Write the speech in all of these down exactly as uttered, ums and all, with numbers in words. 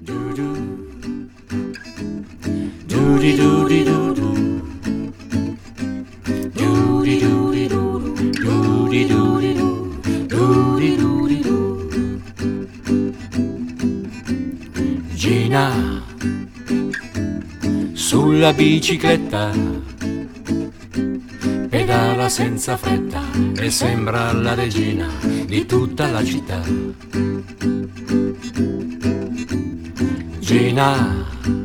Gina sulla bicicletta pedala senza fretta e sembra la regina di tutta la città. Gina,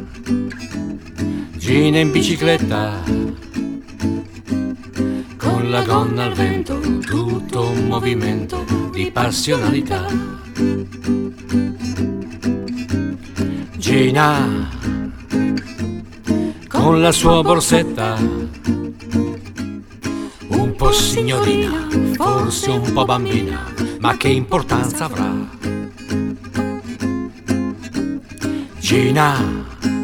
Gina in bicicletta, con la gonna al vento, tutto un movimento di passionalità. Gina, con la sua borsetta, un po' signorina, forse un po' bambina, ma che importanza avrà? Gina,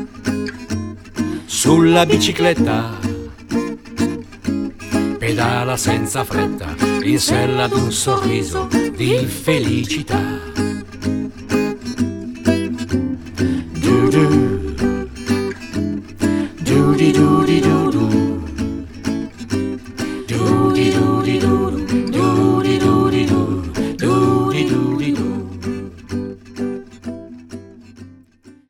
sulla bicicletta, pedala senza fretta, in sella ad un sorriso di felicità. Du-du, du-di-du-di-du-du, du-di-du-di-du-du.